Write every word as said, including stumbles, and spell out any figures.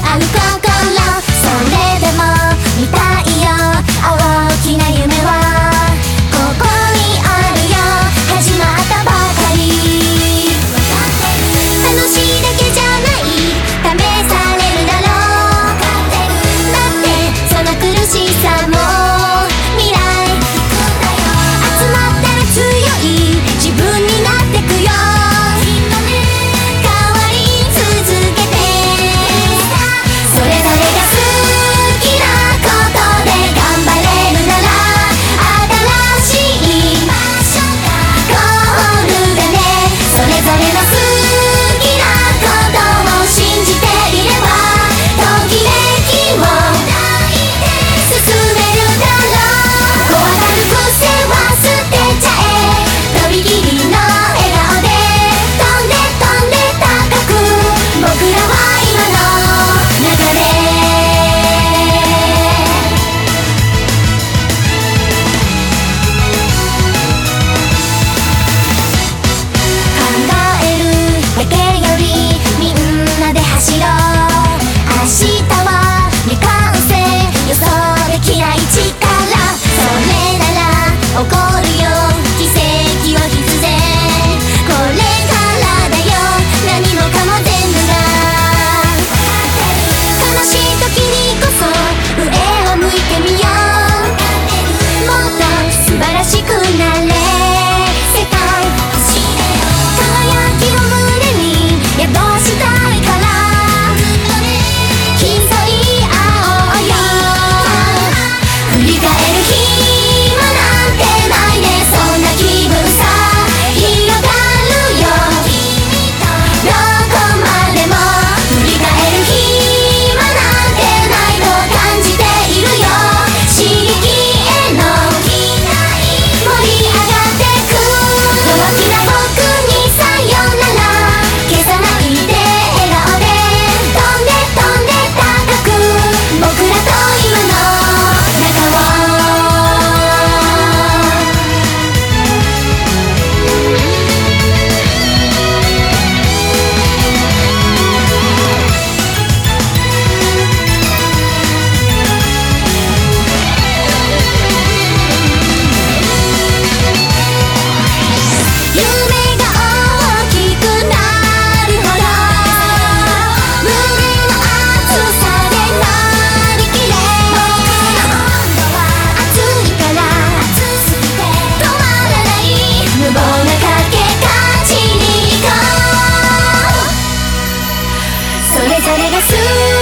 合う心、それでも見たいよ大きな夢はここにあるよ。始まったばかり。楽しいだけじゃない試されるだろう。だってその苦しさも未来集まったら強い自分になってくよ。変わり続けてそれぞれが好きなことで頑張れるなら新しいゴールだね。それぞれの好きなことを信じていればときめきを進めるだろう。怖がる癖は捨てちゃえ。とびきりの笑顔で飛んで飛んで高く僕らは今の中で考えるだけよりみんなで走ろう。明日は未完成予想できない力。それなら起こるよ奇跡は必然。これからだよ何もかも全部が悲しい時にこそ上を向いてみよう。もっと素晴らしくなれ世界。輝きを胸に宿したいから競い合おうよ。振り返る暇なんてないね。そんな気分さ広がるよどこまでも。振り返る暇なんてないと感じているよ。刺激への盛り上がってく弱気な僕にさよなら消さないで笑顔で飛んで飛んで高く僕らと今の中を夢が大きくなるほど胸の熱さでなりきれ。熱いから止まらない無謀な賭け勝ちに行こう。それぞれが好